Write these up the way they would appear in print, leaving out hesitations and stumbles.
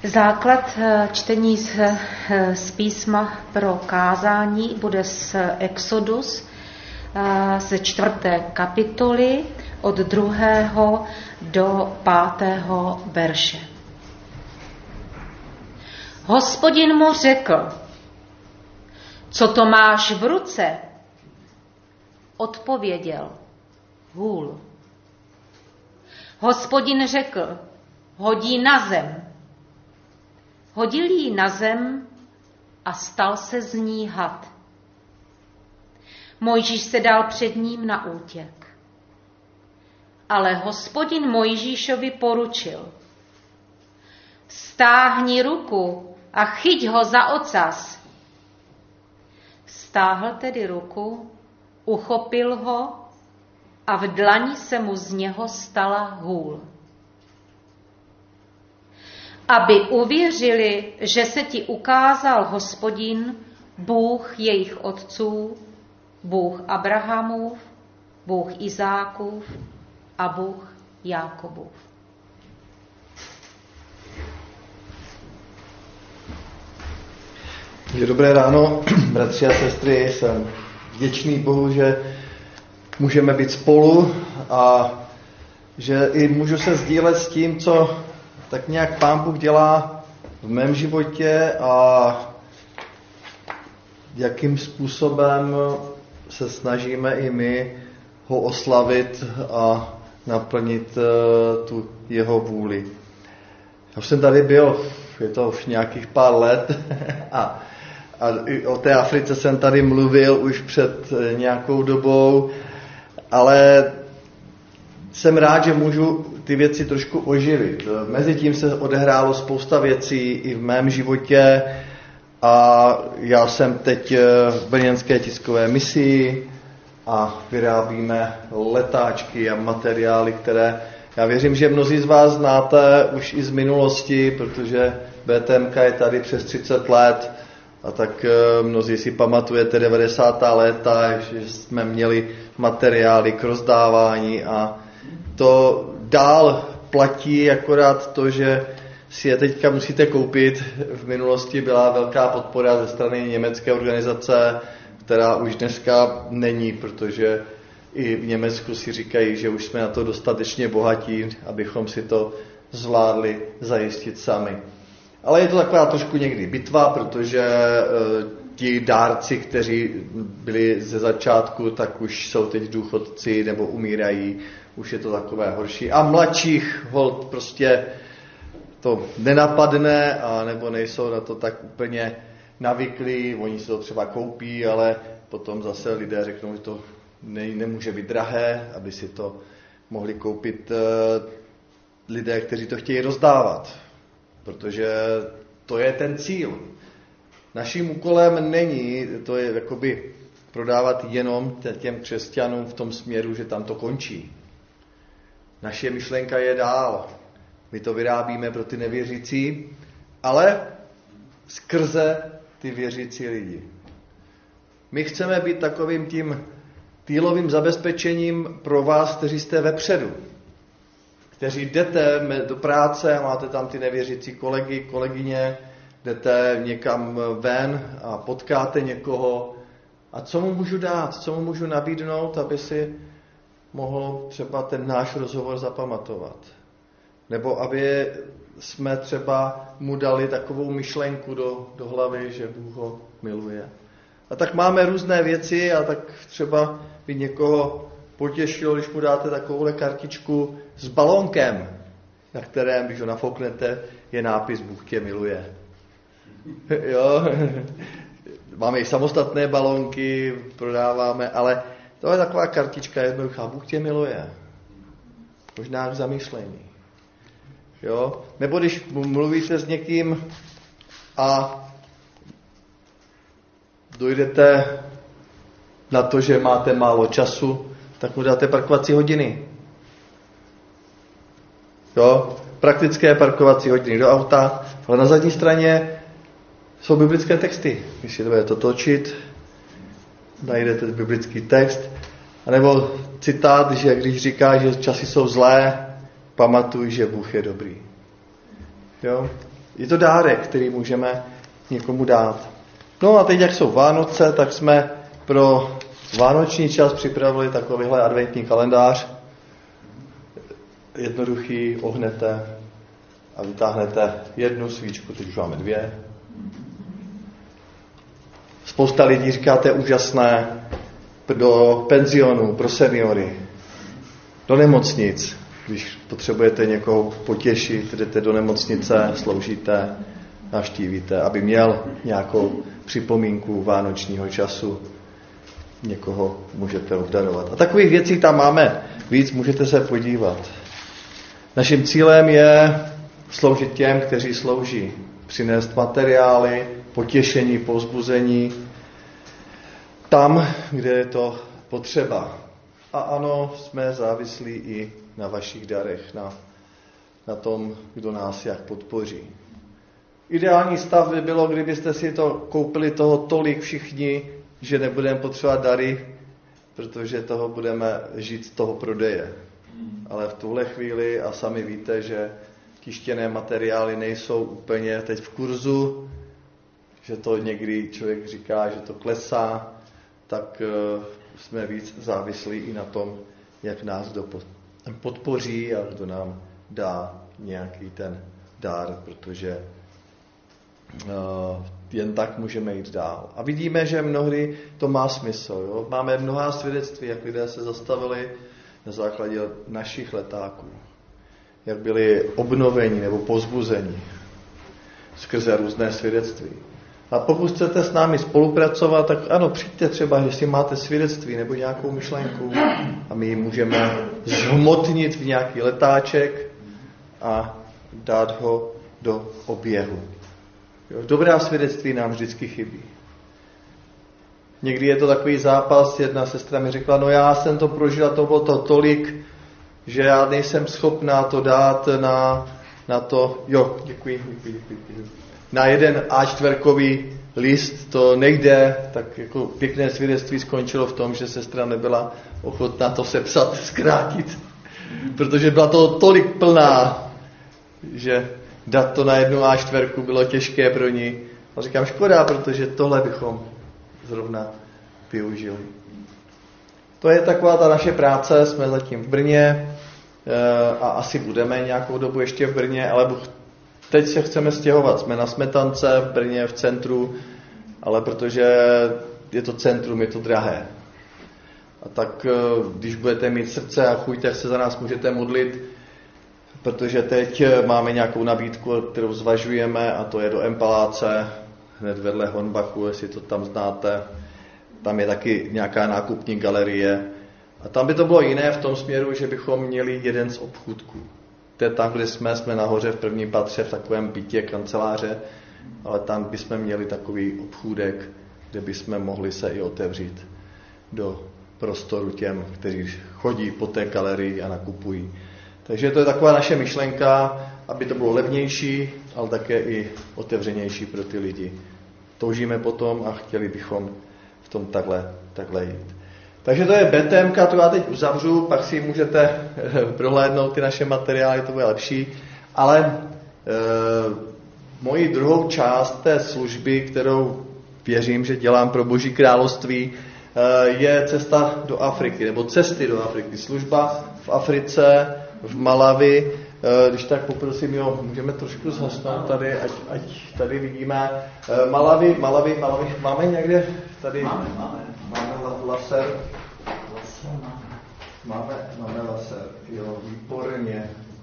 Základ čtení z písma pro kázání bude z Exodus ze 4. kapitoly od 2. do 5. verše. Hospodin mu řekl: co to máš v ruce? Odpověděl: hůl. Hospodin řekl: hodí na zem. Hodil ji na zem a stal se z ní had. Mojžíš se dal před ním na útěk. Ale Hospodin Mojžíšovi poručil: stáhni ruku a chyť ho za ocas. Stáhl tedy ruku, uchopil ho a v dlani se mu z něho stala hůl. Aby uvěřili, že se ti ukázal Hospodin, Bůh jejich otců, Bůh Abrahamův, Bůh Izákův a Bůh Jákobův. Dobré ráno, bratři a sestry, jsem vděčný Bohu, že můžeme být spolu a že i můžu se sdílet s tím, co tak nějak Pán Bůh dělá v mém životě a jakým způsobem se snažíme i my ho oslavit a naplnit tu jeho vůli. Já už jsem tady byl, je to už nějakých pár let a o té Africe jsem tady mluvil už před nějakou dobou, ale jsem rád, že můžu ty věci trošku oživit. Mezitím se odehrálo spousta věcí i v mém životě a já jsem teď v brněnské tiskové misii a vyrábíme letáčky a materiály, které já věřím, že mnozí z vás znáte už i z minulosti, protože BTMK je tady přes 30 let a tak mnozí si pamatujete 90. léta, že jsme měli materiály k rozdávání a to dál platí, akorát to, že si je teďka musíte koupit. V minulosti byla velká podpora ze strany německé organizace, která už dneska není, protože i v Německu si říkají, že už jsme na to dostatečně bohatí, abychom si to zvládli zajistit sami. Ale je to taková trošku někdy bitva, protože ti dárci, kteří byli ze začátku, tak už jsou teď důchodci nebo umírají, už je to takové horší. A mladších holt prostě to nenapadne, a nebo nejsou na to tak úplně navyklí, oni si to třeba koupí, ale potom zase lidé řeknou, že to nemůže být drahé, aby si to mohli koupit lidé, kteří to chtějí rozdávat. Protože to je ten cíl. Naším úkolem není, to je jakoby prodávat jenom těm křesťanům v tom směru, že tam to končí. Naše myšlenka je dál. My to vyrábíme pro ty nevěřící, ale skrze ty věřící lidi. My chceme být takovým tím týlovým zabezpečením pro vás, kteří jste vepředu. Kteří jdete do práce a máte tam ty nevěřící kolegy, kolegyně, jdete někam ven a potkáte někoho. A co mu můžu dát, co mu můžu nabídnout, aby si mohl třeba ten náš rozhovor zapamatovat. Nebo aby jsme třeba mu dali takovou myšlenku do hlavy, že Bůh ho miluje. A tak máme různé věci a tak třeba by někoho potěšilo, když mu dáte takovouhle kartičku s balónkem, na kterém, když ho nafouknete, je nápis Bůh tě miluje. Jo? Máme i samostatné balónky, prodáváme, ale to je taková kartička jednoduchá. Bůh tě miluje. Možná k zamýšlení. Jo? Nebo když mluvíte s někým a dojdete na to, že máte málo času, tak mu dáte parkovací hodiny. Jo? Praktické parkovací hodiny do auta, ale na zadní straně jsou biblické texty. Když si to budete točit, najdete biblický text, anebo citát, že když říká, že časy jsou zlé, pamatuj, že Bůh je dobrý. Jo? Je to dárek, který můžeme někomu dát. No a teď, jak jsou Vánoce, tak jsme pro vánoční čas připravili takovýhle adventní kalendář. Jednoduchý, ohnete a vytáhnete jednu svíčku, teď už máme 2. Spousta lidí říká, to je úžasné, do penzionů, pro seniory, do nemocnic. Když potřebujete někoho potěšit, jdete do nemocnice, sloužíte, navštívíte, aby měl nějakou připomínku vánočního času. Někoho můžete obdarovat. A takových věcí tam máme víc, můžete se podívat. Naším cílem je sloužit těm, kteří slouží. Přinést materiály, potěšení, povzbuzení tam, kde je to potřeba. A ano, jsme závislí i na vašich darech, na tom, kdo nás jak podpoří. Ideální stav by bylo, kdybyste si to koupili toho tolik všichni, že nebudeme potřebovat dary, protože toho budeme žít z toho prodeje. Ale v tuhle chvíli, a sami víte, že tištěné materiály nejsou úplně teď v kurzu, že to někdy člověk říká, že to klesá, tak jsme víc závislí i na tom, jak nás kdo podpoří a kdo nám dá nějaký ten dár, protože jen tak můžeme jít dál. A vidíme, že mnohdy to má smysl. Jo? Máme mnohá svědectví, jak lidé se zastavili na základě našich letáků. Jak byli obnoveni nebo pozbuzeni skrze různé svědectví. A pokud chcete s námi spolupracovat, tak ano, přijďte třeba, jestli máte svědectví nebo nějakou myšlenku a my ji můžeme zhmotnit v nějaký letáček a dát ho do oběhu. Jo, dobrá svědectví nám vždycky chybí. Někdy je to takový zápas, jedna sestra mi řekla, no já jsem to prožila, to bylo to tolik, že já nejsem schopná to dát na to, jo, děkuji. Na jeden A4 list to nejde, tak jako pěkné svědectví skončilo v tom, že sestra nebyla ochotná to sepsat, zkrátit, protože byla to tolik plná, že dát to na jednu A4 bylo těžké pro ní. A říkám, škoda, protože tohle bychom zrovna využili. To je taková ta naše práce, jsme zatím v Brně a asi budeme nějakou dobu ještě v Brně, ale teď se chceme stěhovat. Jsme na Smetance v Brně, v centru, ale protože je to centrum, je to drahé. A tak když budete mít srdce a chuť, tak se za nás můžete modlit, protože teď máme nějakou nabídku, kterou zvažujeme, a to je do Empaláce, hned vedle Hornbachu, jestli to tam znáte. Tam je taky nějaká nákupní galerie. A tam by to bylo jiné v tom směru, že bychom měli jeden z obchůdků. To je tam, kde jsme nahoře v prvním patře, v takovém bytě, kanceláře, ale tam bychom měli takový obchůdek, kde bychom mohli se i otevřít do prostoru těm, kteří chodí po té galerii a nakupují. Takže to je taková naše myšlenka, aby to bylo levnější, ale také i otevřenější pro ty lidi. Toužíme potom a chtěli bychom v tom takhle jít. Takže to je BTMka, to já teď uzavřu, pak si můžete prohlédnout ty naše materiály, to bude lepší. Ale moji druhou část té služby, kterou věřím, že dělám pro Boží království, je cesta do Afriky, nebo cesty do Afriky. Služba v Africe, v Malawi. Když tak poprosím, jo, můžeme trošku zhasnout tady, ať tady vidíme. Malawi, máme někde tady? Máme laser. Máme laser, jo, výborně.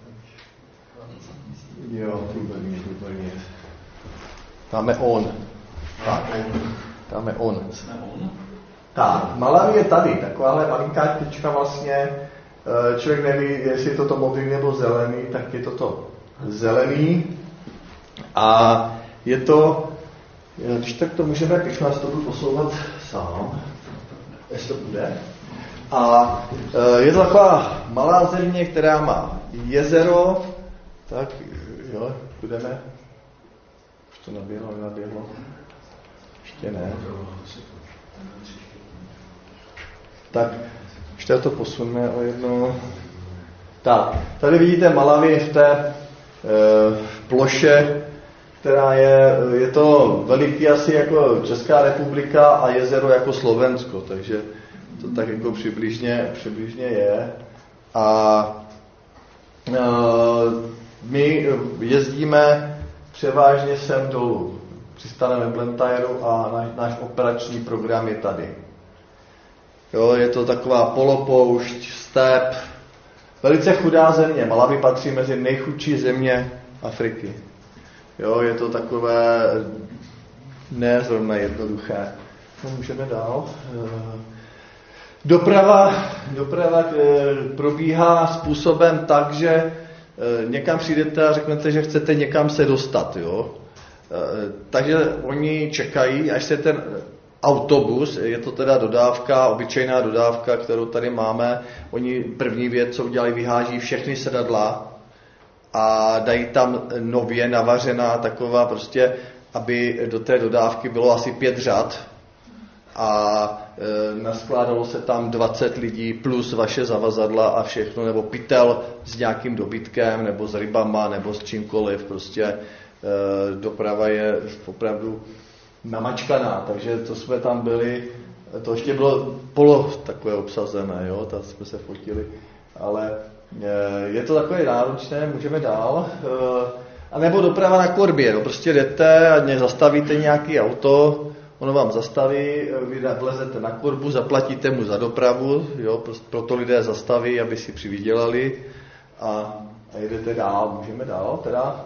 Jo, výborně. Dáme on. Tak, dáme on. Tak, Malawi je tady, takováhle malinká tyčka vlastně. Člověk neví, jestli je to modrý nebo zelený, tak je to zelený. A je to, když tak to můžeme, když nás to budu posouvat sám, jestli to bude. A je to taková malá země, která má jezero, tak jo, budeme, už to naběhlo, ještě ne. Tak, ještě to posuneme o jedno. Tak, tady vidíte Malawi v té ploše, která je to veliký asi jako Česká republika a jezero jako Slovensko, takže to tak jako přibližně je. A my jezdíme převážně sem dolů. Přistaneme v Blantyru a náš operační program je tady. Jo, je to taková polopoušť, step, velice chudá země. Malawi patří mezi nejchudší země Afriky. Jo, je to takové nezrovna jednoduché. No, můžeme dál. Doprava probíhá způsobem tak, že někam přijdete a řeknete, že chcete někam se dostat. Jo? Takže oni čekají, až se ten autobus, je to teda dodávka, obyčejná dodávka, kterou tady máme, oni první věc, co udělají, vyháží všechny sedadla a dají tam nově navařená taková prostě, aby do té dodávky bylo asi 5 řad a naskládalo se tam 20 lidí plus vaše zavazadla a všechno, nebo pytel s nějakým dobytkem, nebo s rybama, nebo s čímkoliv, prostě doprava je opravdu namačkaná, takže to jsme tam byli, to ještě bylo takové obsazené, jo, tam jsme se fotili, ale je to takové náročné, můžeme dál. A nebo doprava na korbě, no, prostě jdete a zastavíte nějaký auto, ono vám zastaví, vy vlezete na korbu, zaplatíte mu za dopravu, jo, proto lidé zastaví, aby si přivydělali a jedete dál, můžeme dál teda.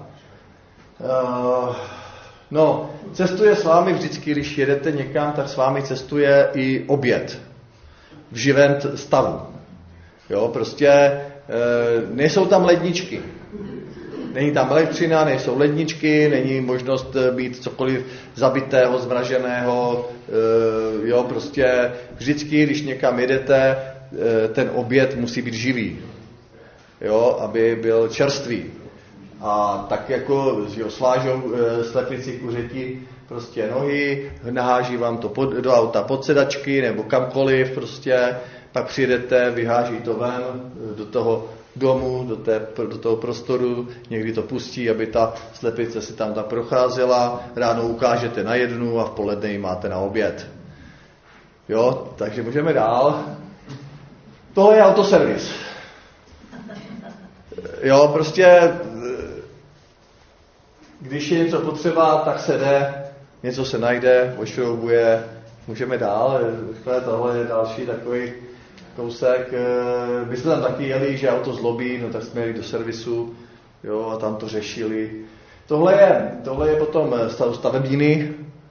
No, cestuje s vámi vždycky, když jedete někam, tak s vámi cestuje i oběd v živém stavu. Jo, prostě nejsou tam ledničky. Není tam elektřina, nejsou ledničky, není možnost mít cokoliv zabitého, zmraženého. Jo, prostě vždycky, když někam jedete, ten oběd musí být živý. Jo, aby byl čerstvý. A tak jako svážou slepici kuřeti prostě nohy, naháží vám to do auta pod sedačky nebo kamkoliv prostě, pak přijedete, vyháží to ven do toho domu, do toho prostoru, někdy to pustí, aby ta slepice si tam procházela, ráno ukážete na jednu a v poledne ji máte na oběd. Jo, takže můžeme dál. Tohle je autoservis. Jo, prostě když je něco potřeba, tak se jde, něco se najde, ošroubuje, můžeme dál. Tohle je další takový kousek. My jsme tam taky jeli, že auto zlobí, no tak jsme jeli do servisu, jo, a tam to řešili. Tohle je potom stavebníny.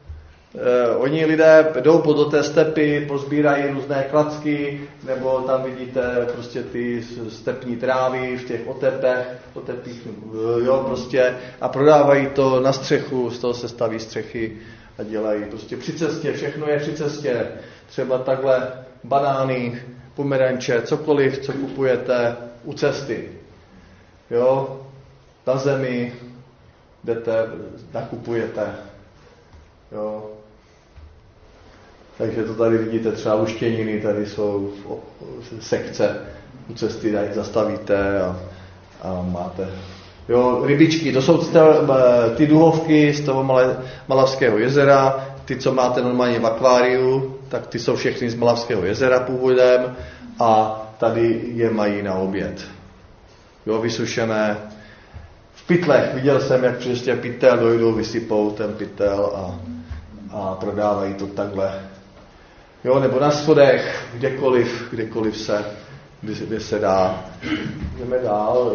Oni lidé jdou do té stepy, pozbírají různé klacky, nebo tam vidíte prostě ty stepní trávy v těch otepích, jo, prostě, a prodávají to na střechu, z toho se staví střechy a dělají prostě při cestě, všechno je při cestě, třeba takhle banány, pomeranče, cokoliv, co kupujete u cesty, jo, na zemi jdete, nakupujete, jo. Takže to tady vidíte, třeba luštěniny, tady jsou sekce u cesty, tady zastavíte a máte. Jo, rybičky, to jsou ty duhovky z toho Malavského jezera, ty, co máte normálně v akváriu, tak ty jsou všechny z Malavského jezera původem a tady je mají na oběd. Jo, vysušené. V pytlech viděl jsem, jak prostě pytel dojdou, vysypou ten pytel a prodávají to takhle. Jo, nebo na schodech, kdekoliv kde se dá. Jdeme dál.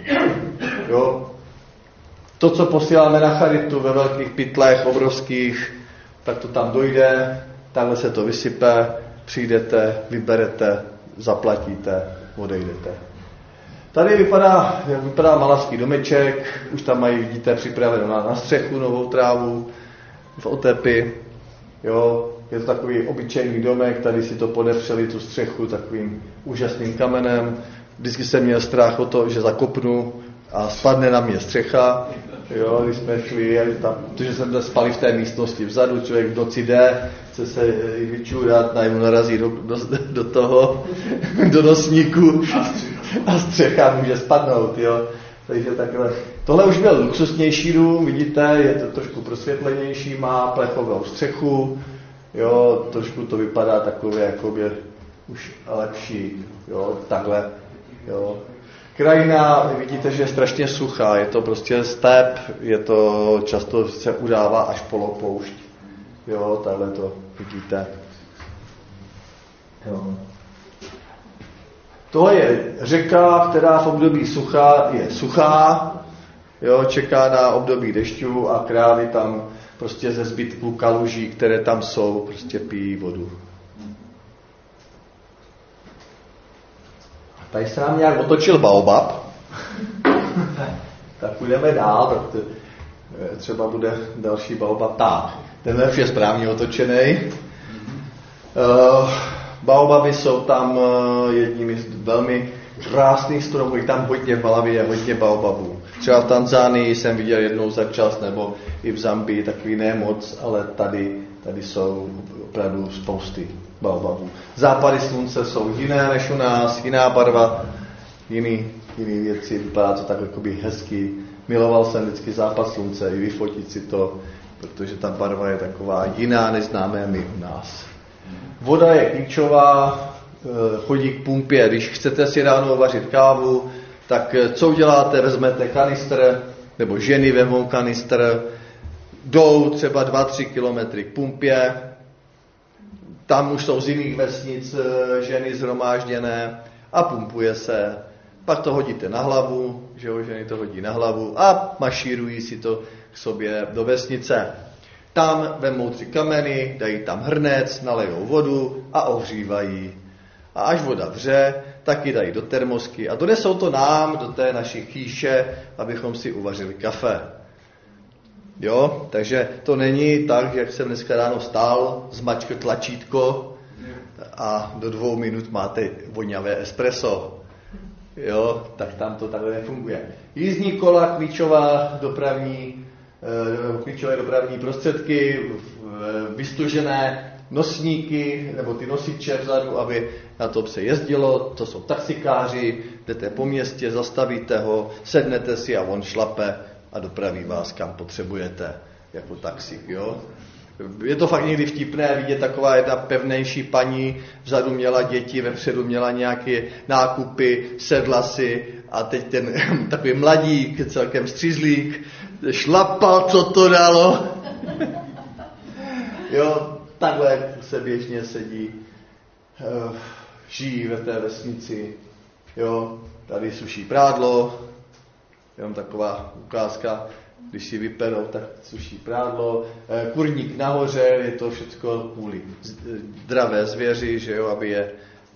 Jo. To, co posíláme na charitu ve velkých pytlech, obrovských, tak to tam dojde, takhle se to vysype, přijdete, vyberete, zaplatíte, odejdete. Tady vypadá malavský domeček, už tam mají, vidíte, připraveno na střechu novou trávu, v otepy, jo. Je to takový obyčejný domek, tady si to podepřeli tu střechu takovým úžasným kamenem. Vždycky jsem měl strach o to, že zakopnu a spadne na mě střecha. Jo, když jsme šli, protože jsme spali v té místnosti vzadu, člověk v noci jde, chce se vyčůrat, najednou narazí do nosníku a střecha může spadnout. Jo. Takže takhle. Tohle už byl luxusnější dům, vidíte, je to trošku prosvětlenější, má plechovou střechu, jo, trošku to vypadá takové jakoby už lepší, jo, takhle, jo. Krajina, vidíte, že je strašně suchá, je to prostě step, je to často se udává až polopoušť, jo, takhle to vidíte, jo. To je řeka, která v období sucha je suchá, jo, čeká na období dešťů a krávy tam prostě ze zbytků kaluží, které tam jsou, prostě pijí vodu. Tady se nám nějak otočil baobab, tak půjdeme dál, tak třeba bude další baobab. Tak, ten už je správně otočený. Baobaby jsou tam jedními z velmi krásných stromů, je tam hodně v Malawi, je hodně baobabů. Třeba v Tanzánii jsem viděl jednou za čas, nebo i v Zambii, takový ne moc, ale tady jsou opravdu spousty baobabů. Západy slunce jsou jiné než u nás, jiná barva, jiný věci, vypadá to tak jakoby hezky. Miloval jsem vždycky západ slunce, i vyfotit si to, protože ta barva je taková jiná, než známe my u nás. Voda je klíčová, chodí k pumpě. Když chcete si ráno vařit kávu, tak co uděláte? Vezmete kanistr, nebo ženy vezmou kanistr, jdou třeba 2-3 kilometry k pumpě, tam už jsou z jiných vesnic ženy shromážděné a pumpuje se. Pak to hodíte na hlavu, že jo, ženy to hodí na hlavu a mašírují si to k sobě do vesnice. Tam vemou 3 kameny, dají tam hrnec, nalejou vodu a ohřívají. A až voda vře, tak ji dají do termosky a donesou to nám, do té naší chýše, abychom si uvařili kafe. Jo, takže to není tak, jak jsem dneska ráno vstál, zmačkl tlačítko a do 2 minut máte voňavé espresso. Jo, tak tam to takhle nefunguje. Jízdní kola, klíčové dopravní prostředky, vystužené nosníky, nebo ty nosiče vzadu, aby na to se jezdilo, to jsou taxikáři, jdete po městě, zastavíte ho, sednete si a on šlape a dopraví vás, kam potřebujete, jako taxík, jo. Je to fakt někdy vtipné vidět taková jedna pevnější paní, vzadu měla děti, vepředu měla nějaké nákupy, sedla si a teď ten takový mladík, celkem střízlík, šlapal, co to dalo. Jo, takhle se běžně sedí, žijí ve té vesnici, jo, tady suší prádlo, jenom taková ukázka, když si vyperou, tak suší prádlo, kurník nahoře, je to všechno kvůli zdravé zvěři, že jo, aby je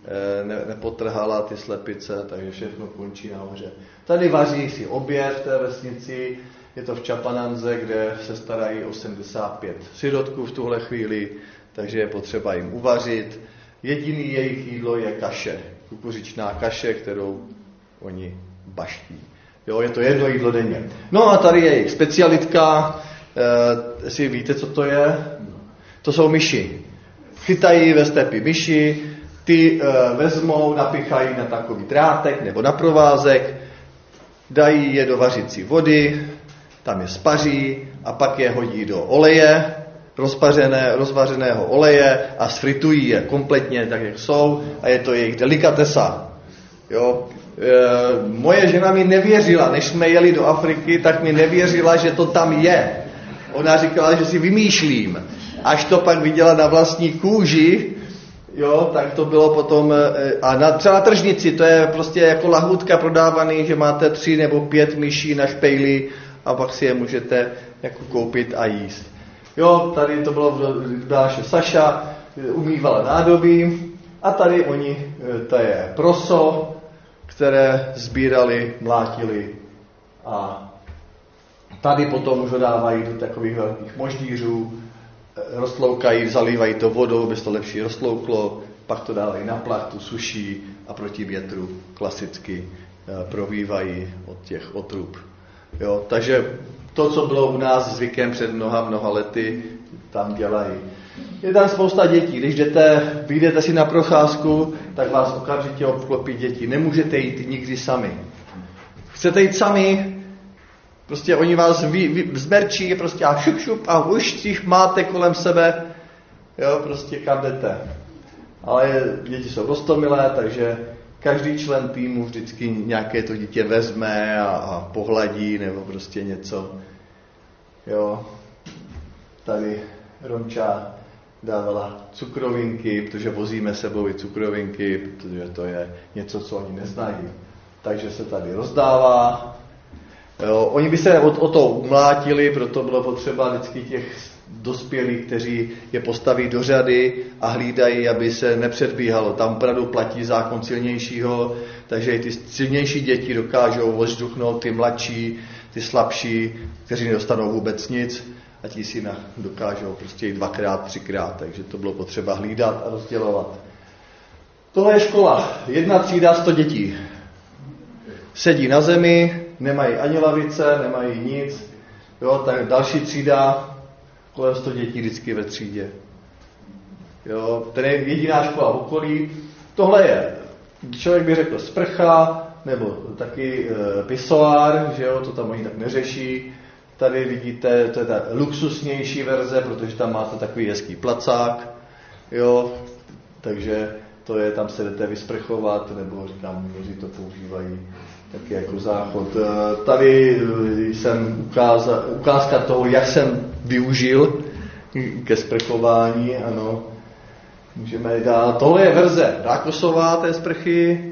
nepotrhala ty slepice, takže všechno končí nahoře. Tady vaří si oběd v té vesnici, je to v Čapananze, kde se starají 85 sirotků v tuhle chvíli, takže je potřeba jim uvařit. Jediný jejich jídlo je kaše, kukuřičná kaše, kterou oni baští. Jo, je to jedno jídlo denně. No a tady je jejich specialitka, jestli víte, co to je? To jsou myši. Chytají ve stepi myši, ty vezmou, napichají na takový drátek nebo na provázek, dají je do vařící vody, tam je spaří a pak je hodí do oleje, rozvařeného oleje a sfritují je kompletně tak, jak jsou a je to jejich delikatesa. Jo. Moje žena mi nevěřila, než jsme jeli do Afriky, tak mi nevěřila, že to tam je. Ona říkala, že si vymýšlím. Až to pak viděla na vlastní kůži, jo, tak to bylo potom, a třeba na tržnici, to je prostě jako lahůdka prodávaný, že máte 3 nebo 5 myší na špejli a pak si je můžete jako koupit a jíst. Jo, tady to bylo v Dáše Saša, umývala nádobí a tady to je proso, které sbírali, mlátili a tady potom už ho dávají do takových velkých moždířů, roztloukají, zalívají to vodou, aby to lepší roztlouklo, pak to dávají na plachtu, suší a proti větru klasicky provývají od těch otrub. Jo, takže to, co bylo u nás zvykem před mnoha lety, tam dělají. Je tam spousta dětí. Když vyjdete si na procházku, tak vás okamžitě obklopí děti. Nemůžete jít nikdy sami. chcete jít sami, prostě oni vás zmerčí prostě a šup a už jich máte kolem sebe, jo, prostě kam jdete. Ale děti jsou roztomilé, takže každý člen týmu vždycky nějaké to dítě vezme a pohladí nebo prostě něco. Jo, tady Romča dávala cukrovinky, protože vozíme sebou i cukrovinky, protože to je něco, co oni neznají. Takže se tady rozdává. Jo, oni by se o to umlátili, proto bylo potřeba vždycky těch dospělých, kteří je postaví do řady a hlídají, aby se nepředbíhalo. Tam opravdu platí zákon silnějšího, takže i ty silnější děti dokážou ožduchnout ty mladší, ty slabší, kteří nedostanou vůbec nic a ti si dokážou prostě i 2x, 3x, takže to bylo potřeba hlídat a rozdělovat. Tohle je škola. 1 třída, 100 dětí. Sedí na zemi, nemají ani lavice, nemají nic. Jo, tak další třída, kolem 100 dětí vždycky ve třídě. Jo, to je jediná škola v okolí. Tohle je, člověk by řekl, sprcha, nebo taky pisoár, že jo, to tam oni tak neřeší. Tady vidíte, to je ta luxusnější verze, protože tam máte takový hezký placák, jo, takže to je, tam se jdete vysprchovat, nebo říkám, mnozí to používají taky jako záchod. Tady jsem ukázka toho, jak jsem využil ke sprchování, ano. Můžeme dát. Tohle je verze rákosová té sprchy.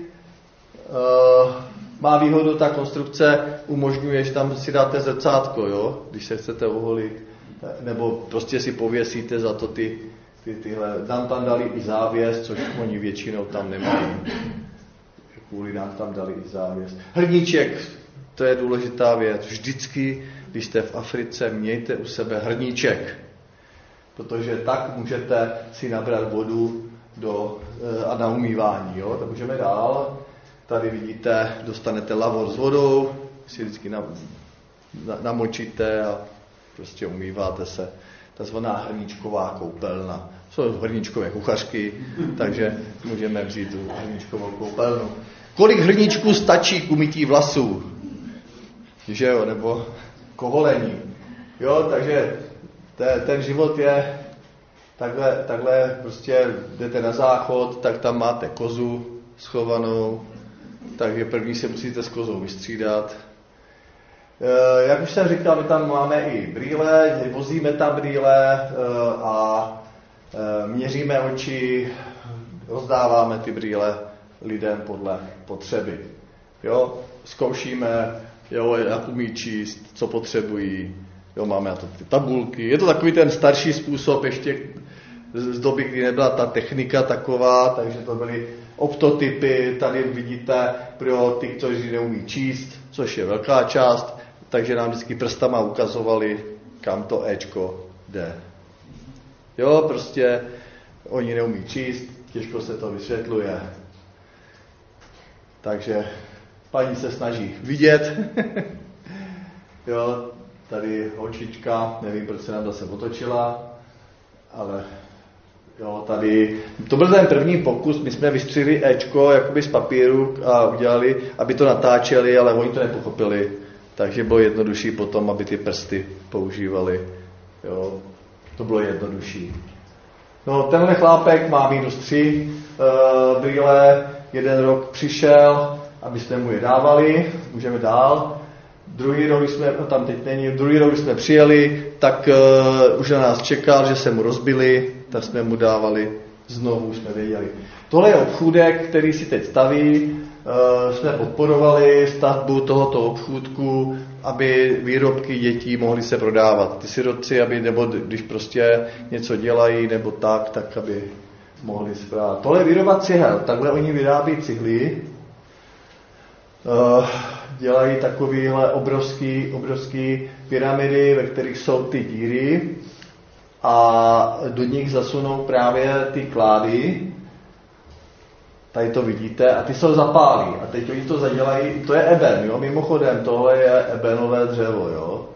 Má výhodu, ta konstrukce umožňuje, že tam si dáte zrcátko, jo, když se chcete oholit, nebo prostě si pověsíte za to tyhle. Tam dali i závěs, což oni většinou tam nemají. Kvůli nám tam dali i závěs. Hrníček, to je důležitá věc. Vždycky, když jste v Africe, mějte u sebe hrníček, protože tak můžete si nabrat vodu a na umývání. Jo? Tak můžeme dál. Tady vidíte, dostanete lavor s vodou, si vždycky namočíte a prostě umýváte se. Takzvaná hrníčková koupelna. Jsou hrníčkové kuchařky, takže můžeme vzít tu hrníčkovou koupelnu. Kolik hrníčků stačí k umytí vlasů? Že jo, nebo koholení. Jo, takže ten život je takhle prostě jdete na záchod, tak tam máte kozu schovanou, takže první se musíte s kozou vystřídat. Jak už jsem říkal, my tam máme i brýle, vozíme tam brýle a měříme oči, rozdáváme ty brýle lidem podle potřeby. Jo, zkoušíme, jo, jak umí číst, co potřebují, jo, máme na to ty tabulky. Je to takový ten starší způsob ještě z doby, kdy nebyla ta technika taková, takže to byly optotypy, tady vidíte pro ty, kteří neumí číst, což je velká část, takže nám vždycky prstama ukazovali, kam to Ečko jde. Jo, prostě oni neumí číst, těžko se to vysvětluje. Takže paní se snaží vidět. Jo, tady holčička, nevím, proč se nám zase otočila, ale jo, tady, to byl ten první pokus, my jsme vystřihli Ečko jakoby z papíru a udělali, aby to natáčeli, ale oni to nepochopili, takže bylo jednodušší potom, aby ty prsty používali, jo, to bylo jednodušší. No, tenhle chlápek má -3 brýle, 1 rok přišel, aby jsme mu je dávali, můžeme dál. Druhý rok, když jsme přijeli, tak už na nás čekal, že se mu rozbili, tak jsme mu dávali znovu, jsme věděli. Tohle je obchůdek, který si teď staví, jsme podporovali stavbu tohoto obchůdku, aby výrobky dětí mohly se prodávat. Ty sirotci, nebo když prostě něco dělají, nebo tak aby mohli správat. Tohle je výroba cihel, takhle oni vyrábí cihly, dělají takovýhle obrovský pyramidy, ve kterých jsou ty díry a do nich zasunou právě ty klády. Tady to vidíte a ty se zapálí a teď oni to zadělají, to je eben, jo, mimochodem, tohle je ebenové dřevo, jo.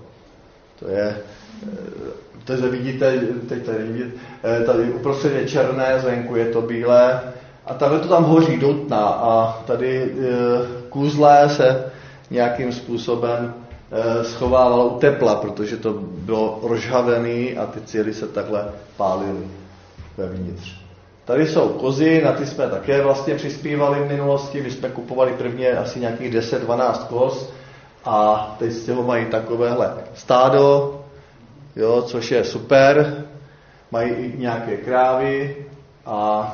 To je, vidíte, teď tady vidíte, tady uprostřed je černé, zvenku je to bílé a takhle to tam hoří doutná a tady kůzle se nějakým způsobem schovávalo u tepla, protože to bylo rozhavený a ty cíly se takhle pálily vevnitř. Tady jsou kozy, na ty jsme také vlastně přispívali v minulosti, my jsme kupovali prvně asi nějakých 10-12 koz a teď z toho mají takovéhle stádo, jo, což je super, mají i nějaké krávy a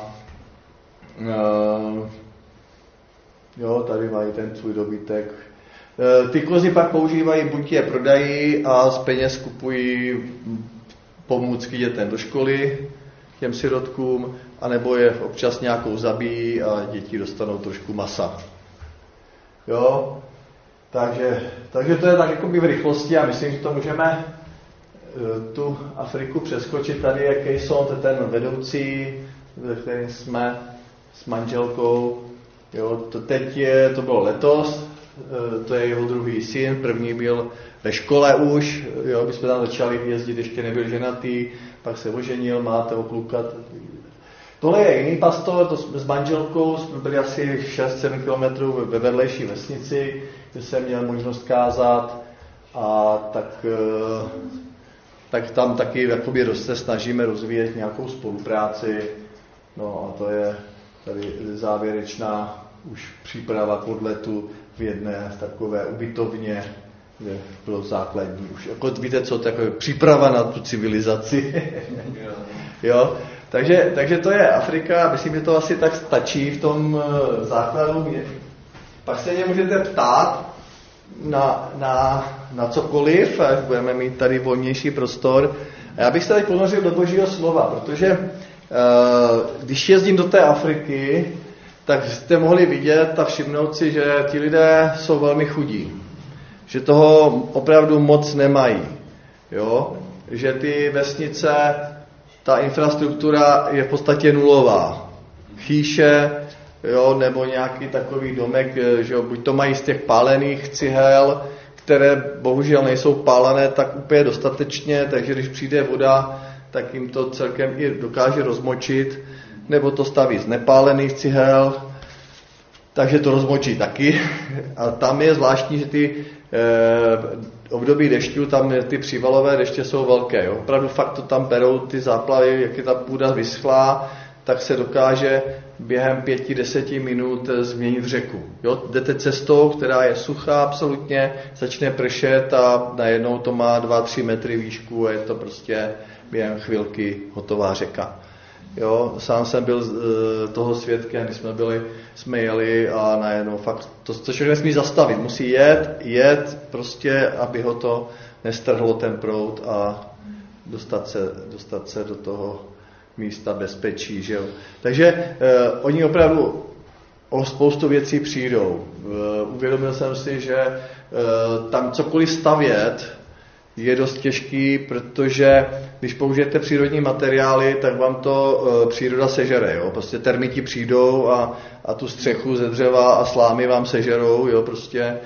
jo, tady mají ten svůj dobytek. Ty kozy pak používají, buď je prodají a z peněz kupují pomůcky dětem do školy, těm sirotkům, anebo je občas nějakou zabijí a děti dostanou trošku masa. Jo? Takže to je tak jakoby v rychlosti a myslím, že to můžeme tu Afriku přeskočit tady, jaký jsou ten vedoucí, ve kterém jsme s manželkou. Jo? To bylo letos, to je jeho druhý syn, první byl ve škole už, jo? My jsme tam začali jezdit, ještě nebyl ženatý, pak se oženil, má toho kluka. Tohle je jiný pastor, to jsme s manželkou, jsme byli asi 6-7 kilometrů ve vedlejší vesnici, kde jsem měl možnost kázat a tak tam taky jakoby se snažíme rozvíjet nějakou spolupráci. No a to je tady závěrečná už příprava k odletu v jedné takové ubytovně, kde bylo základní. Už jako víte co, takové příprava na tu civilizaci. Jo? Takže to je Afrika, myslím, že to asi tak stačí v tom základu. Pak se mě můžete ptát na cokoliv, až budeme mít tady volnější prostor. A já bych se tady ponořil do Božího slova, protože když jezdím do té Afriky, tak jste mohli vidět a všimnout si, že ti lidé jsou velmi chudí. Že toho opravdu moc nemají. Jo? Že ty vesnice, ta infrastruktura je v podstatě nulová. Chýše, jo, nebo nějaký takový domek, že buď to mají z těch pálených cihel, které bohužel nejsou pálené tak úplně dostatečně, takže když přijde voda, tak jim to celkem i dokáže rozmočit, nebo to staví z nepálených cihel, takže to rozmočí taky. A tam je zvláštní, že ty období dešťů, tam ty přívalové deště jsou velké. Jo. Opravdu fakt to tam berou ty záplavy, jak je ta půda vyschlá, tak se dokáže během 5-10 minut změnit v řeku. Jo. Jdete cestou, která je suchá absolutně, začne pršet a najednou to má 2-3 metry výšku a je to prostě během chvilky hotová řeka. Jo, sám jsem byl toho svědkem, když jsme jeli a najednou fakt to člověk nesmí zastavit, musí jet prostě, aby ho to nestrhlo ten proud a dostat se do toho místa bezpečí, že jo. Takže oni opravdu o spoustu věcí přijdou. Uvědomil jsem si, že tam cokoliv stavět je dost těžký, protože když použijete přírodní materiály, tak vám to příroda sežere. Jo? Prostě termiti přijdou a tu střechu ze dřeva a slámy vám sežerou. Jo? Prostě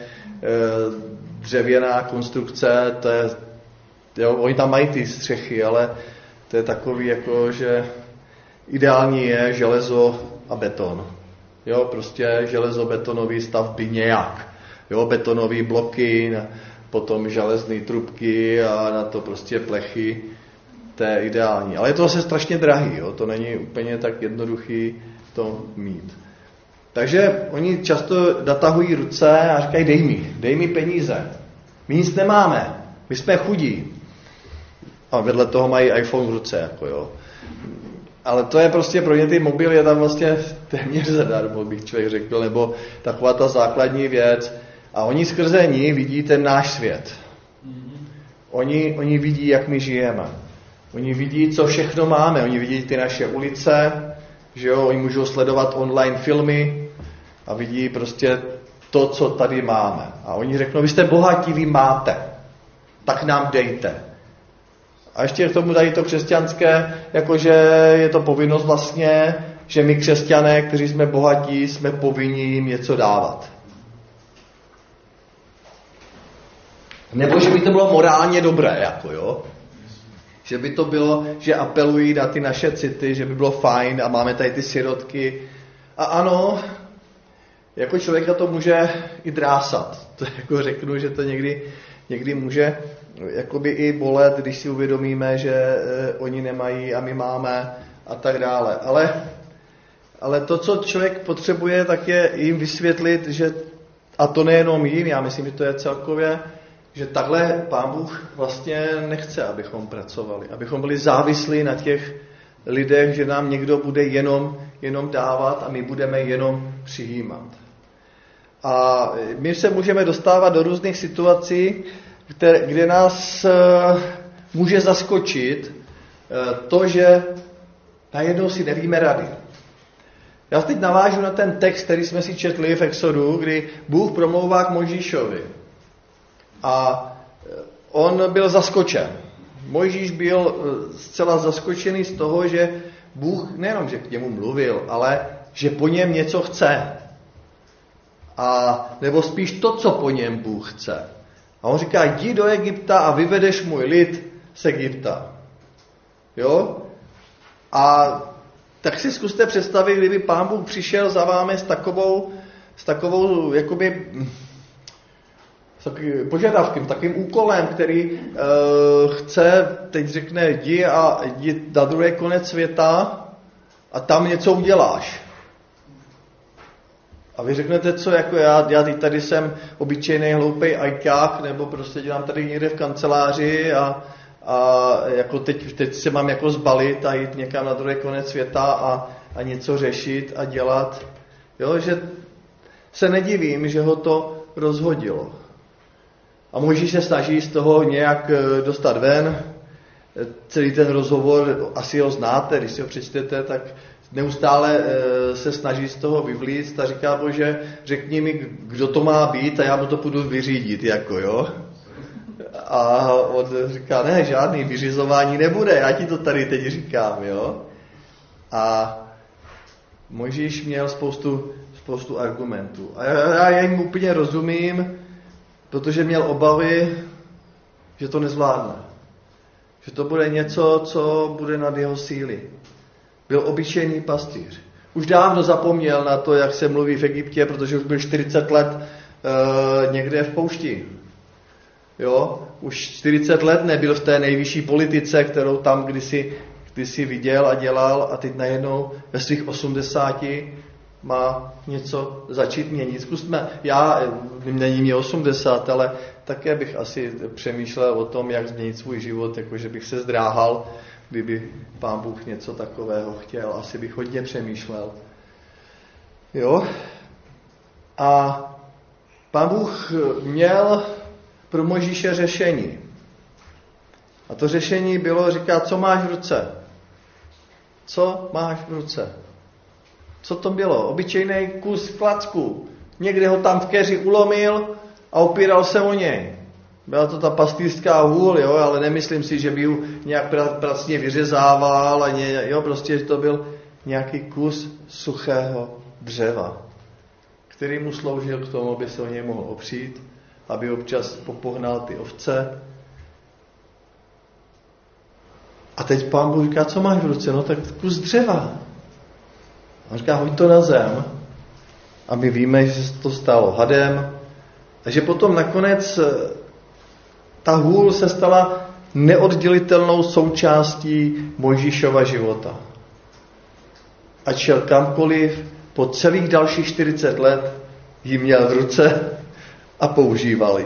dřevěná konstrukce, to je, jo? Oni tam mají ty střechy, ale to je takový, jako, že ideální je železo a beton. Jo? Prostě železo-betonový stavby nějak. Jo? Betonové bloky, potom železné trubky a na to prostě plechy, to je ideální. Ale je to zase strašně drahý, jo? To není úplně tak jednoduchý to mít. Takže oni často natahují ruce a říkají, dej mi peníze. My nic nemáme, my jsme chudí. A vedle toho mají iPhone v ruce, jako jo. Ale to je prostě pro ně ty mobil je tam vlastně téměř zadarmo, bych člověk řekl, nebo taková ta základní věc. A oni skrze ní vidí ten náš svět. Oni vidí, jak my žijeme. Oni vidí, co všechno máme. Oni vidí ty naše ulice, že jo, oni můžou sledovat online filmy a vidí prostě to, co tady máme. A oni řeknou, vy jste bohatí, vy máte, tak nám dejte. A ještě k tomu dají to křesťanské, jakože je to povinnost vlastně, že my křesťané, kteří jsme bohatí, jsme povinni jim něco dávat. Nebo že by to bylo morálně dobré, jako jo. Že by to bylo, že apelují na ty naše city, že by bylo fajn a máme tady ty sirotky. A ano, jako člověka to může i drásat. To jako řeknu, že to někdy může jakoby i bolet, když si uvědomíme, že oni nemají a my máme a tak dále. Ale to, co člověk potřebuje, tak je jim vysvětlit, že, a to nejenom jim, já myslím, že to je celkově, že takhle Pán Bůh vlastně nechce, abychom pracovali, abychom byli závislí na těch lidech, že nám někdo bude jenom dávat a my budeme jenom přijímat. A my se můžeme dostávat do různých situací, kde nás může zaskočit to, že najednou si nevíme rady. Já teď navážu na ten text, který jsme si četli v Exodu, kdy Bůh promlouvá k Mojžíšovi. A on byl zaskočen. Mojžíš byl zcela zaskočený z toho, že Bůh nejenom, že k němu mluvil, ale že po něm něco chce. A nebo spíš to, co po něm Bůh chce. A on říká, jdi do Egypta a vyvedeš můj lid z Egypta. Jo? A tak si zkuste představit, kdyby Pán Bůh přišel za vámi s takovou jakoby požadavkem, takým úkolem, který chce, teď řekne, jdi na druhý konec světa a tam něco uděláš. A vy řeknete, co jako já tady jsem obyčejný hloupej ajťák, nebo prostě dělám tady někde v kanceláři a jako teď se mám jako zbalit a jít někam na druhý konec světa a něco řešit a dělat. Jo, že se nedivím, že ho to rozhodilo. A Mojžíš se snaží z toho nějak dostat ven. Celý ten rozhovor, asi ho znáte, když si ho přečtete, tak neustále se snaží z toho vyvlíct a říká, Bože, řekni mi, kdo to má být a já mu to půjdu vyřídit, jako jo. A on říká, ne, žádný vyřizování nebude, já ti to tady teď říkám, jo. A Mojžíš měl spoustu argumentů. A já jim úplně rozumím, protože měl obavy, že to nezvládne. Že to bude něco, co bude nad jeho síly. Byl obyčejný pastýř. Už dávno zapomněl na to, jak se mluví v Egyptě, protože už byl 40 let někde v poušti. Jo? Už 40 let nebyl v té nejvyšší politice, kterou tam kdysi viděl a dělal, a teď najednou ve svých 80 má něco začít měnit. Zkusme, není mě 80, ale také bych asi přemýšlel o tom, jak změnit svůj život, jakože bych se zdráhal, kdyby Pán Bůh něco takového chtěl. Asi bych hodně přemýšlel. Jo? A Pán Bůh měl pro Mojžíše řešení. A to řešení bylo, říká, co máš v ruce? Co máš v ruce? Co to bylo? Obyčejný kus klacku. Někde ho tam v keři ulomil a opíral se o něj. Byla to ta pastýřská hůl, jo, ale nemyslím si, že by ji nějak pracně vyřezával, jo, prostě to byl nějaký kus suchého dřeva, který mu sloužil k tomu, aby se o něj mohl opřít, aby občas popohnal ty ovce. A teď Pán Bůh říká, co máš v ruce? No tak kus dřeva. On říká, hoď to na zem. A my víme, že se to stalo hadem. A že potom nakonec ta hůl se stala neoddělitelnou součástí Mojžíšova života. Ať šel kamkoliv, po celých dalších 40 let ji měl v ruce a používal ji.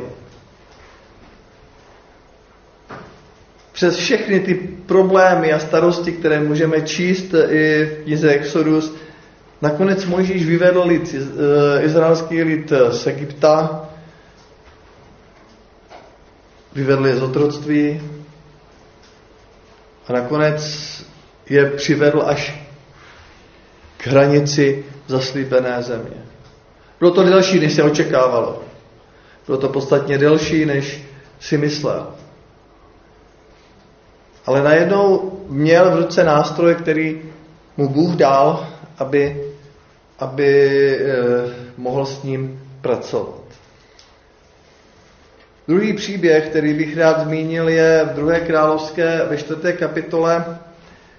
Přes všechny ty problémy a starosti, které můžeme číst i v knize Exodus, nakonec Mojžíš vyvedl izraelský lid z Egypta, vyvedl je z otroctví a nakonec je přivedl až k hranici zaslíbené země. Bylo to delší, než se očekávalo. Bylo to podstatně delší, než si myslel. Ale najednou měl v ruce nástroj, který mu Bůh dal, aby mohl s ním pracovat. Druhý příběh, který bych rád zmínil, je v 2. královské ve 4. kapitole,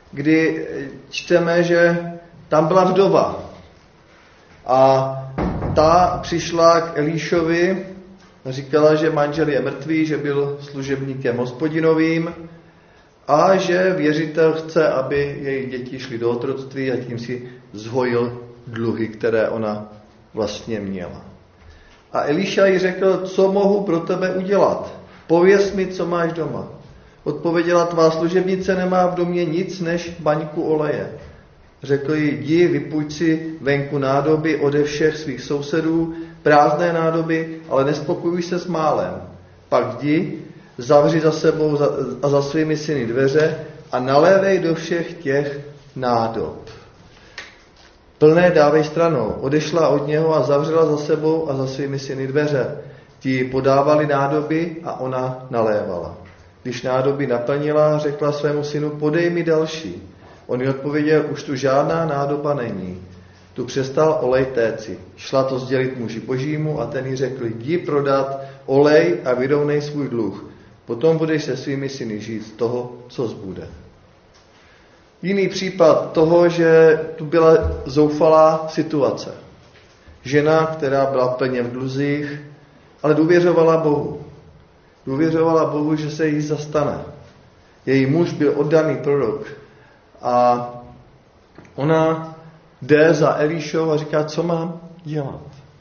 kdy čteme, že tam byla vdova. A ta přišla k Elíšovi, říkala, že manžel je mrtvý, že byl služebníkem hospodinovým a že věřitel chce, aby její děti šly do otroctví a tím si zhojil dluhy, které ona vlastně měla. A Elíša jí řekl, co mohu pro tebe udělat? Pověz mi, co máš doma. Odpověděla, tvá služebnice nemá v domě nic než baňku oleje. Řekl jí, jdi, vypůjč si venku nádoby ode všech svých sousedů, prázdné nádoby, ale nespokojuj se s málem. Pak jdi, zavři za sebou a za svými syny dveře a nalévej do všech těch nádob. Plné dávej stranou. Odešla od něho a zavřela za sebou a za svými syny dveře. Ti podávali nádoby a ona nalévala. Když nádoby naplnila, řekla svému synu, podej mi další. On jí odpověděl, už tu žádná nádoba není. Tu přestal olej téci. Šla to sdělit muži božímu a ten jí řekl, jdi prodat olej a vyrovnej svůj dluh. Potom budeš se svými syny žít z toho, co zbude. Jiný případ toho, že tu byla zoufalá situace. Žena, která byla plně v dluzích, ale důvěřovala Bohu. Důvěřovala Bohu, že se jí zastane. Její muž byl oddaný prorok a ona jde za Elíšou a říká, co mám dělat.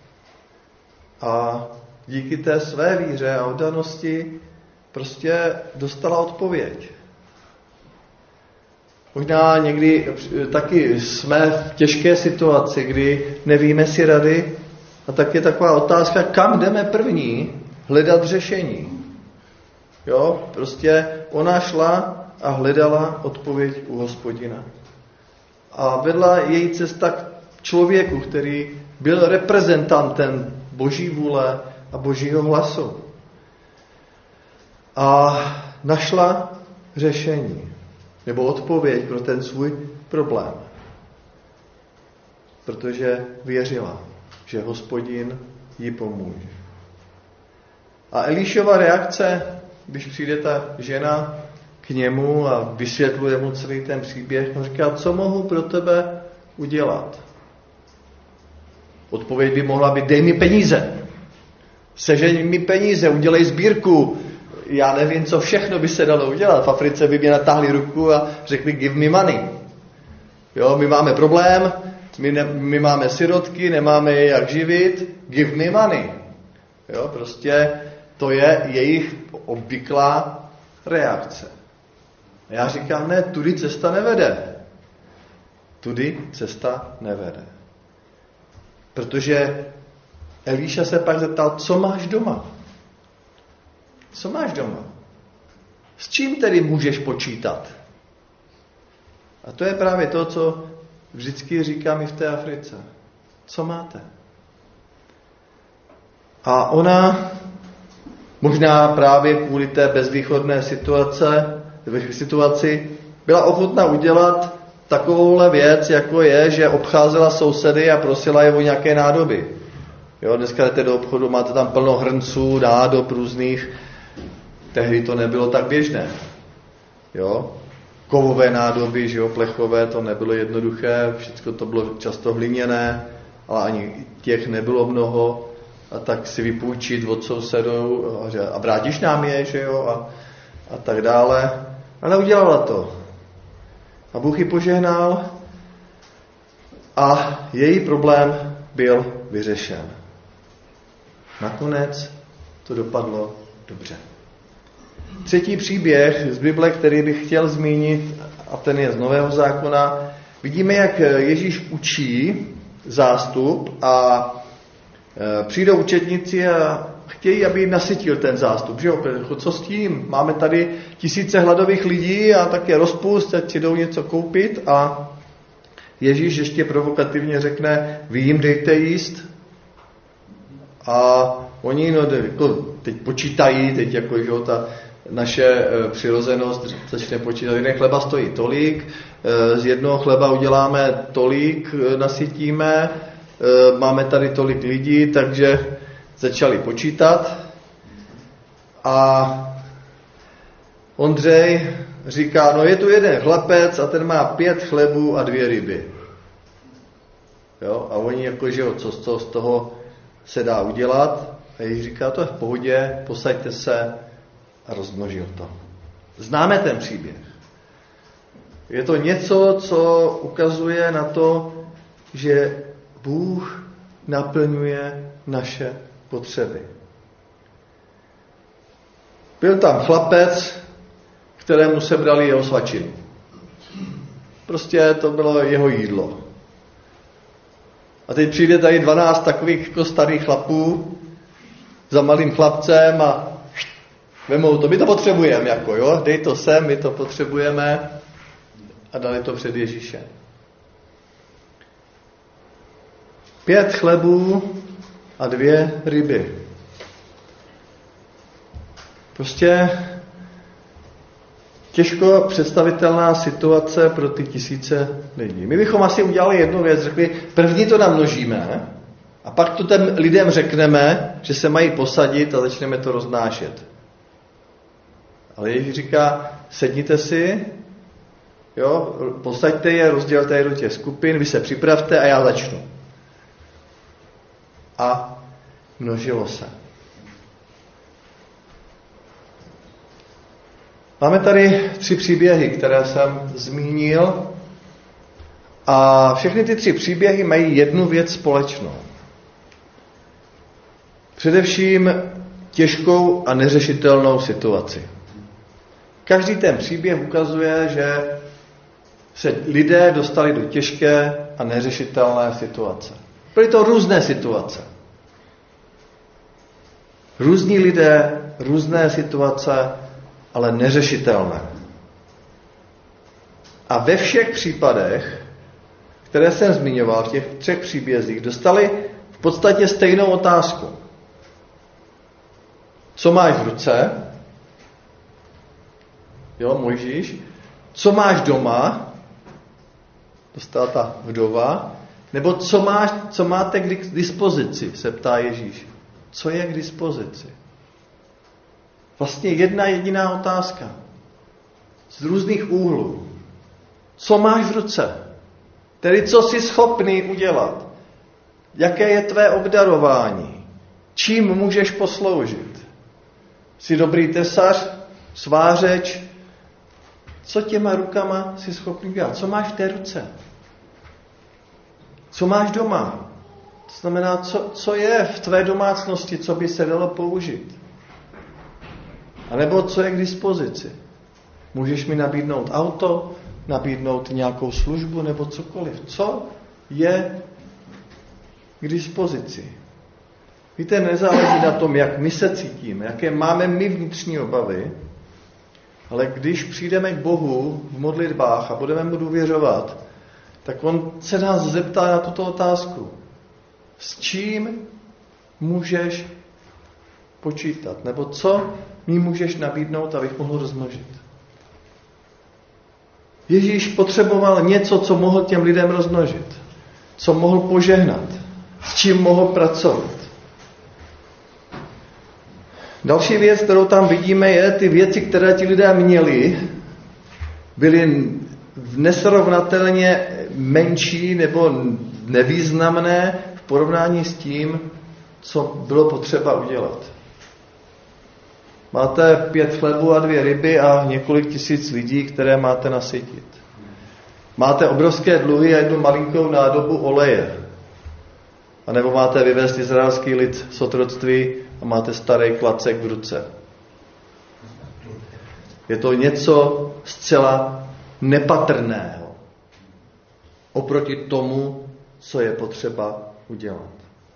A díky té své víře a oddanosti prostě dostala odpověď. Možná někdy taky jsme v těžké situaci, kdy nevíme si rady a tak je taková otázka, kam jdeme první hledat řešení. Jo, prostě ona šla a hledala odpověď u Hospodina. A vedla její cesta k člověku, který byl reprezentantem Boží vůle a Božího hlasu. A našla řešení, nebo odpověď pro ten svůj problém. Protože věřila, že Hospodin jí pomůže. A Elíšova reakce, když přijde ta žena k němu a vysvětluje mu celý ten příběh, on říká, co mohu pro tebe udělat? Odpověď by mohla být, dej mi peníze. Sežeň mi peníze, udělej sbírku. Já nevím, co všechno by se dalo udělat. V Africe by mě natáhli ruku a řekli, give me money. Jo, my máme problém, my máme sirotky, nemáme je jak živit, give me money. Jo, prostě to je jejich obvyklá reakce. A já říkám, ne, tudy cesta nevede. Tudy cesta nevede. Protože Elíša se pak zeptal, co máš doma? Co máš doma? S čím tedy můžeš počítat? A to je právě to, co vždycky říkám i v té Africe. Co máte? A ona možná právě kvůli té bezvýchodné situaci byla ochotna udělat takovouhle věc, jako je, že obcházela sousedy a prosila je o nějaké nádoby. Jo, dneska jdete do obchodu, máte tam plno hrnců, nádob různých. Tehdy to nebylo tak běžné. Jo? Kovové nádoby, že jo, plechové, to nebylo jednoduché, všechno to bylo často hliněné, ale ani těch nebylo mnoho. A tak si vypůjčit od sousedů a vrátíš nám je, že jo, a tak dále. Ale udělala to. A Bůh ji požehnal a její problém byl vyřešen. Nakonec to dopadlo dobře. Třetí příběh z Bible, který bych chtěl zmínit, a ten je z Nového zákona, vidíme, jak Ježíš učí zástup a přijdou učedníci a chtějí, aby nasytil ten zástup. Že jo? Co s tím? Máme tady tisíce hladových lidí a také rozpust, ať si jdou něco koupit a Ježíš ještě provokativně řekne, vy jim dejte jíst a oni teď počítají, teď jako že ta naše přirozenost začne počítat, jeden chleba stojí tolik, z jednoho chleba uděláme tolik, nasytíme, máme tady tolik lidí, takže začali počítat a Ondřej říká, no je tu jeden chlapec a ten má 5 chlebů a 2 ryby. Jo? A oni jako, že jo, co z toho se dá udělat. A Ježíš říká, to je v pohodě, posaďte se a rozmnožil to. Známe ten příběh. Je to něco, co ukazuje na to, že Bůh naplňuje naše potřeby. Byl tam chlapec, kterému sebrali jeho svačinu. Prostě to bylo jeho jídlo. A teď přijde tady 12 takových jako starých chlapů za malým chlapcem a vemou to. My to potřebujeme, jako jo, dej to sem, my to potřebujeme, a dali to před Ježíše. 5 chlebů a 2 ryby. Prostě těžko představitelná situace pro ty tisíce lidí. My bychom asi udělali jednu věc, řekli, první to namnožíme a pak to těm lidem řekneme, že se mají posadit a začneme to roznášet. Ale Ježíš říká, sedněte si, jo, posaďte je, rozdělte je do těch skupin, vy se připravte a já začnu. A množilo se. Máme tady 3 příběhy, které jsem zmínil, a všechny ty 3 příběhy mají jednu věc společnou. Především těžkou a neřešitelnou situaci. Každý ten příběh ukazuje, že se lidé dostali do těžké a neřešitelné situace. Byly to různé situace. Různí lidé, různé situace, ale neřešitelné. A ve všech případech, které jsem zmiňoval, v těch 3 příbězích, dostali v podstatě stejnou otázku. Co máš v ruce? Jo, Mojžíš. Co máš doma? Dostala ta vdova. Nebo co máte k dispozici, se ptá Ježíš. Co je k dispozici? Vlastně jedna jediná otázka. Z různých úhlů. Co máš v ruce? Tedy co jsi schopný udělat? Jaké je tvé obdarování? Čím můžeš posloužit? Jsi dobrý tesař? Svářeč? Co těma rukama jsi schopný dělat? Co máš v té ruce? Co máš doma? To znamená, co je v tvé domácnosti, co by se dalo použít? A nebo co je k dispozici? Můžeš mi nabídnout auto, nabídnout nějakou službu nebo cokoliv. Co je k dispozici? Víte, nezáleží na tom, jak my se cítíme, jaké máme my vnitřní obavy, ale když přijdeme k Bohu v modlitbách a budeme mu důvěřovat, tak on se nás zeptá na tuto otázku. S čím můžeš počítat? Nebo co mi můžeš nabídnout, abych mohl rozmnožit? Ježíš potřeboval něco, co mohl těm lidem rozmnožit. Co mohl požehnat. S čím mohl pracovat. Další věc, kterou tam vidíme, je ty věci, které ti lidé měli, byly nesrovnatelně menší nebo nevýznamné v porovnání s tím, co bylo potřeba udělat. Máte 5 chlebů a 2 ryby a několik tisíc lidí, které máte nasytit. Máte obrovské dluhy a 1 malinkou nádobu oleje. A nebo máte vyvést izraelský lid z otroctví a máte starý klacek v ruce. Je to něco zcela nepatrného oproti tomu, co je potřeba udělat.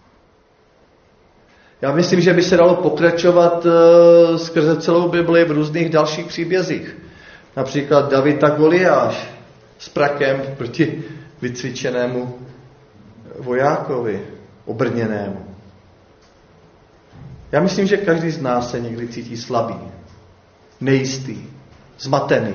Já myslím, že by se dalo pokračovat skrze celou Bibli v různých dalších příbězích. Například David a Goliáš s prakem proti vycvičenému vojákovi, obrněnému. Já myslím, že každý z nás se někdy cítí slabý, nejistý, zmatený.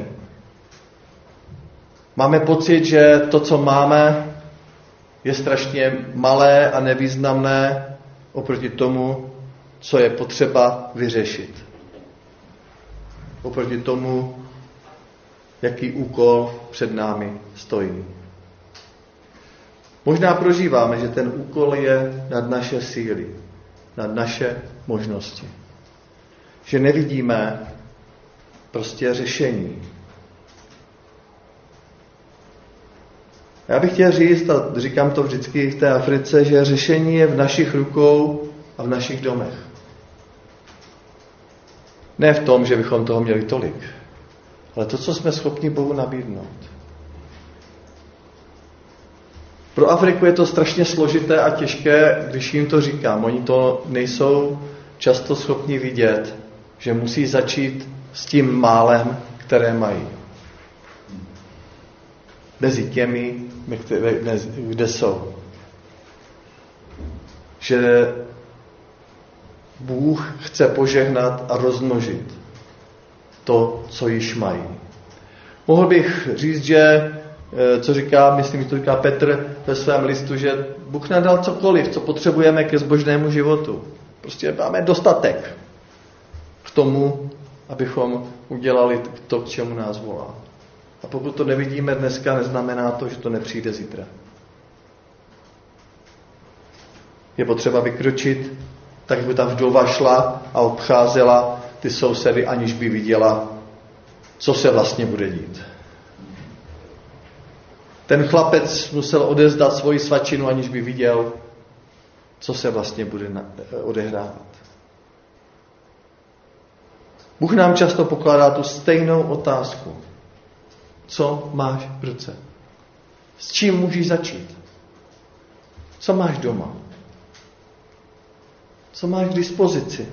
Máme pocit, že to, co máme, je strašně malé a nevýznamné oproti tomu, co je potřeba vyřešit. Oproti tomu, jaký úkol před námi stojí. Možná prožíváme, že ten úkol je nad naše síly. nad naše možnosti. Že nevidíme prostě řešení. Já bych chtěl říct, a říkám to vždycky v té Africe, že řešení je v našich rukou a v našich domech. Ne v tom, že bychom toho měli tolik, ale to, co jsme schopni Bohu nabídnout. Pro Afriku je to strašně složité a těžké, když jim to říkám. Oni to nejsou často schopni vidět, že musí začít s tím málem, které mají. Mezi těmi, kde jsou. Že Bůh chce požehnat a rozmnožit to, co již mají. Mohl bych říct, že, co říká, myslím, že to říká Petr ve svém listu, že Bůh nám dal cokoliv, co potřebujeme ke zbožnému životu. Prostě máme dostatek k tomu, abychom udělali to, k čemu nás volá. A pokud to nevidíme dneska, neznamená to, že to nepřijde zítra. Je potřeba vykročit, tak by ta vdova šla a obcházela ty sousedy, aniž by viděla, co se vlastně bude dít. Ten chlapec musel odevzdat svoji svačinu, aniž by viděl, co se vlastně bude odehrávat. Bůh nám často pokládá tu stejnou otázku. Co máš v ruce? S čím můžeš začít? Co máš doma? Co máš k dispozici?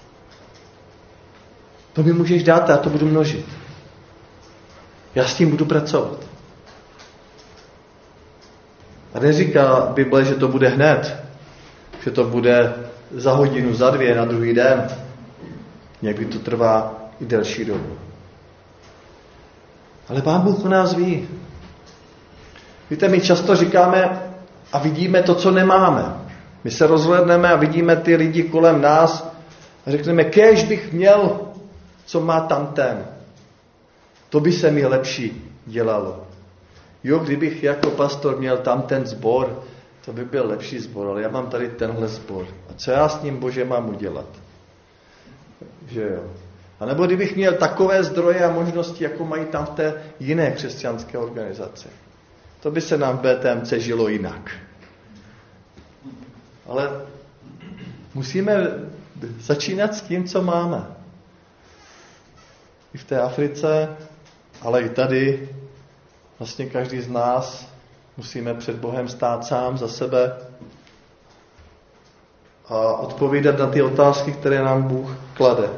To mi můžeš dát a já to budu množit. Já s tím budu pracovat. A neříká Bible, že to bude hned, že to bude za hodinu, za dvě, na druhý den. Někdy to trvá i delší dobu. Ale Pán Bůh o nás ví. Víte, my často říkáme a vidíme to, co nemáme. My se rozhlédneme a vidíme ty lidi kolem nás a řekneme, kéž bych měl, co má tamten. To by se mi lepší dělalo. Jo, kdybych jako pastor měl tamten sbor, to by byl lepší sbor, ale já mám tady tenhle sbor. A co já s ním, Bože, mám udělat? Že jo. A nebo kdybych měl takové zdroje a možnosti, jako mají tam v té jiné křesťanské organizaci. To by se nám v BTMC žilo jinak. Ale musíme začínat s tím, co máme. I v té Africe, ale i tady vlastně každý z nás musíme před Bohem stát sám za sebe a odpovídat na ty otázky, které nám Bůh klade.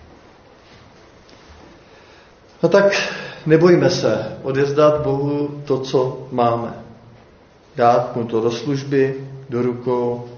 No tak nebojme se odevzdat Bohu to, co máme. Dát mu to do služby, do rukou.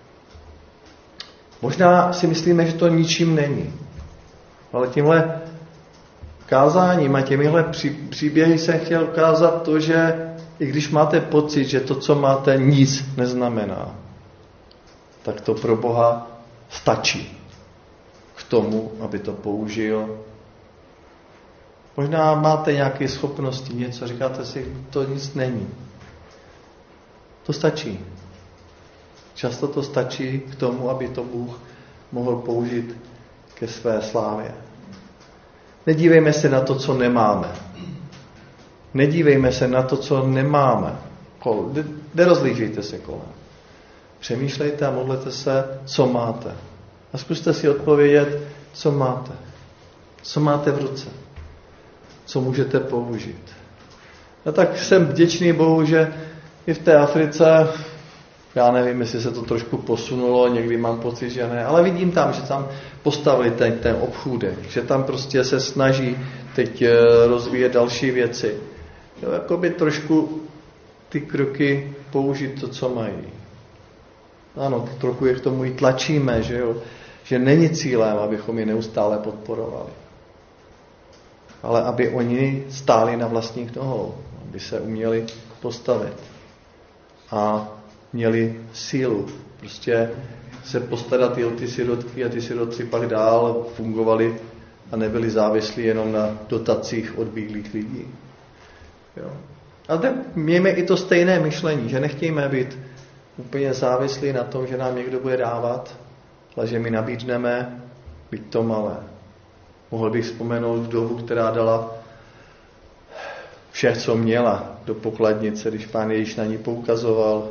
Možná si myslíme, že to ničím není. Ale tímhle kázáním a těmihle příběhy jsem chtěl ukázat to, že i když máte pocit, že to, co máte, nic neznamená, tak to pro Boha stačí k tomu, aby to použil. Možná máte nějaké schopnosti, něco, říkáte si, to nic není. To stačí. Často to stačí k tomu, aby to Bůh mohl použít ke své slávě. Nedívejme se na to, co nemáme. Nedívejme se na to, co nemáme. Nerozlížejte se kolem. Přemýšlejte a modlete se, co máte. A zkuste si odpovědět, co máte. Co máte v ruce. Co můžete použít. A tak jsem vděčný Bohu, že i v té Africe, já nevím, jestli se to trošku posunulo, někdy mám pocit, že ne, ale vidím tam, že tam postavili ten obchůdek, že tam prostě se snaží teď rozvíjet další věci. Jo, jakoby trošku ty kroky použít to, co mají. Ano, trochu je k tomu i tlačíme, že jo, že není cílem, abychom je neustále podporovali. Ale aby oni stáli na vlastních nohou, aby se uměli postavit a měli sílu. Prostě se postarat i o ty sirotky a ty sirotci pak dál fungovali a nebyli závislí jenom na dotacích od bílých lidí. Jo. Ale tak mějme i to stejné myšlení, že nechtějme být úplně závislí na tom, že nám někdo bude dávat, ale že my nabídneme, byť to malé. Mohl bych vzpomenout vdovu, která dala vše, co měla, do pokladnice, když Pán Ježíš na ní poukazoval.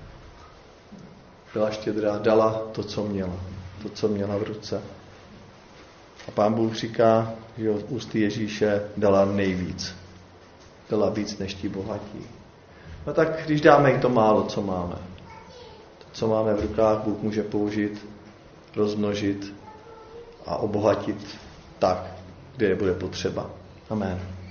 Byla štědrá, dala to, co měla v ruce. A Pán Bůh říká, že od ústy Ježíše dala nejvíc. Dala víc než ti bohatí. No tak, když dáme i to málo, co máme. To, co máme v rukách, Bůh může použít, rozmnožit a obohatit tak, kde je bude potřeba. Amen.